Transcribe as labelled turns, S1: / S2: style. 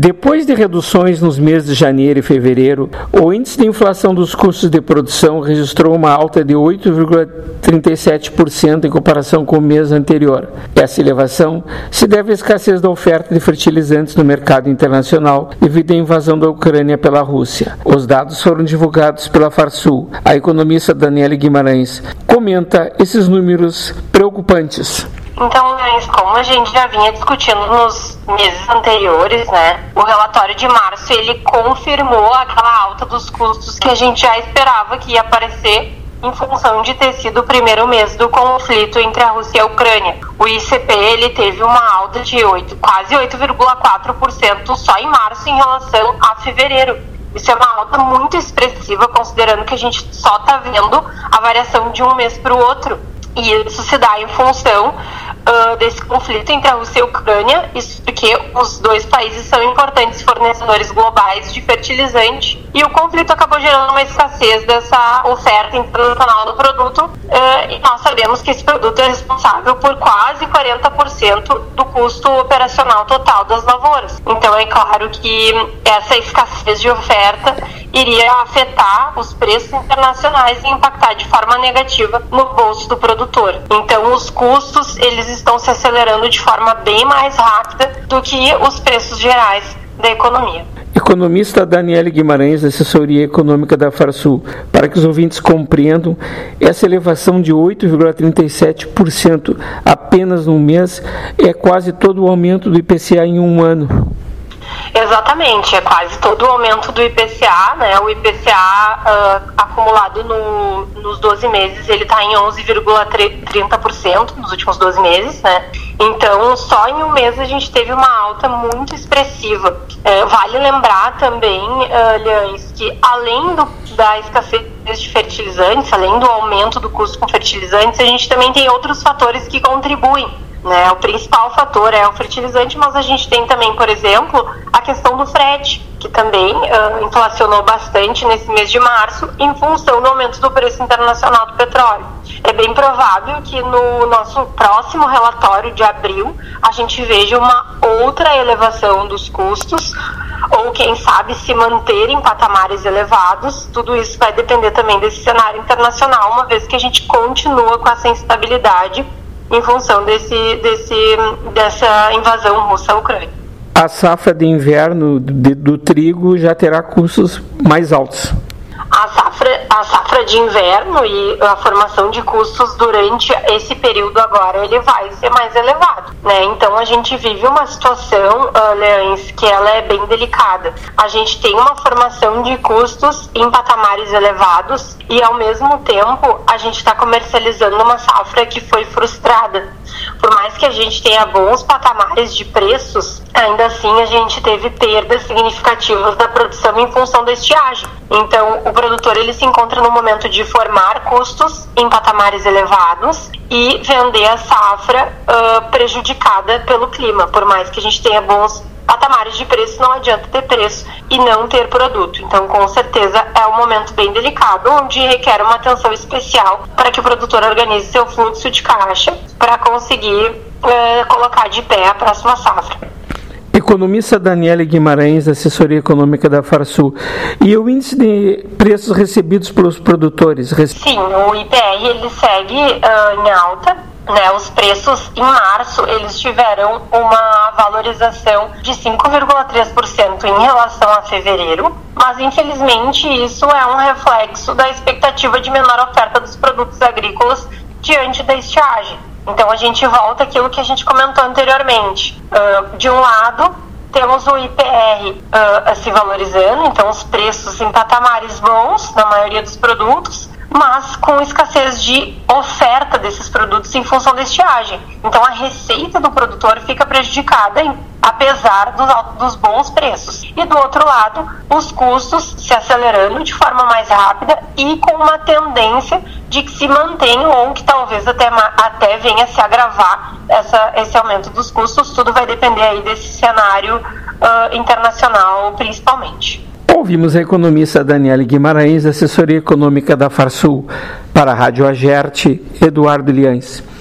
S1: Depois de reduções nos meses de janeiro e fevereiro, o índice de inflação dos custos de produção registrou uma alta de 8,37% em comparação com o mês anterior. Essa elevação se deve à escassez da oferta de fertilizantes no mercado internacional devido à invasão da Ucrânia pela Rússia. Os dados foram divulgados pela Farsul. A economista Daniele Guimarães comenta esses números preocupantes.
S2: Então, como a gente já vinha discutindo nos meses anteriores, o relatório de março, ele confirmou aquela alta dos custos que a gente já esperava que ia aparecer em função de ter sido o primeiro mês do conflito entre a Rússia e a Ucrânia. O ICP, ele teve uma alta de quase 8,4% só em março em relação a fevereiro. Isso é uma alta muito expressiva, considerando que a gente só está vendo a variação de um mês para o outro. E isso se dá em função desse conflito entre a Rússia e a Ucrânia, isso porque os dois países são importantes fornecedores globais de fertilizante, e o conflito acabou gerando uma escassez dessa oferta internacional do produto, e nós sabemos que esse produto é responsável por quase 40% do custo operacional total das lavouras. Então é claro que essa escassez de oferta iria afetar os preços internacionais e impactar de forma negativa no bolso do produtor. Então os custos, eles estão se acelerando de forma bem mais rápida do que os preços gerais da economia.
S1: Economista Daniele Guimarães, assessoria econômica da Farsul. Para que os ouvintes compreendam, essa elevação de 8,37% apenas num mês é quase todo o aumento do IPCA em um ano.
S2: Exatamente, é quase todo o aumento do IPCA, O IPCA acumulado nos 12 meses, ele está em 11,30% nos últimos 12 meses, Então, só em um mês a gente teve uma alta muito expressiva. Vale lembrar também, Liães, que além da escassez de fertilizantes, além do aumento do custo com fertilizantes, a gente também tem outros fatores que contribuem. O principal fator é o fertilizante, mas a gente tem também, por exemplo, a questão do frete, que também inflacionou bastante nesse mês de março em função do aumento do preço internacional do petróleo. É bem provável que no nosso próximo relatório de abril a gente veja uma outra elevação dos custos, ou quem sabe se manter em patamares elevados. Tudo isso vai depender também desse cenário internacional, uma vez que a gente continua com essa instabilidade em função dessa invasão russa à Ucrânia.
S1: A safra de inverno do trigo já terá custos mais altos.
S2: A safra de inverno e a formação de custos durante esse período agora, ele vai ser mais elevado, Então a gente vive uma situação, Leães, que ela é bem delicada. A gente tem uma formação de custos em patamares elevados e ao mesmo tempo a gente está comercializando uma safra que foi frustrada. Por mais que a gente tenha bons patamares de preços, ainda assim a gente teve perdas significativas da produção em função da estiagem. Então o produtor, ele se encontra no momento de formar custos em patamares elevados e vender a safra prejudicada pelo clima. Por mais que a gente tenha bons patamares de preço, não adianta ter preço e não ter produto. Então, com certeza, é um momento bem delicado, onde requer uma atenção especial para que o produtor organize seu fluxo de caixa para conseguir colocar de pé a próxima safra.
S1: Economista Daniele Guimarães, assessoria econômica da Farsul. E o índice de preços recebidos pelos produtores?
S2: Sim, o IPR ele segue em alta. Os preços em março, eles tiveram uma valorização de 5,3% em relação a fevereiro, mas infelizmente isso é um reflexo da expectativa de menor oferta dos produtos agrícolas diante da estiagem. Então a gente volta àquilo que a gente comentou anteriormente. De um lado, temos o IPR se valorizando, então os preços em patamares bons na maioria dos produtos, mas com escassez de oferta desses produtos em função da estiagem. Então a receita do produtor fica prejudicada, apesar dos bons preços. E do outro lado, os custos se acelerando de forma mais rápida e com uma tendência de que se mantenham ou que talvez até venha a se agravar esse aumento dos custos. Tudo vai depender aí desse cenário internacional, principalmente.
S1: Ouvimos a economista Daniele Guimarães, assessoria econômica da Farsul. Para a Rádio Agerte, Eduardo Liães.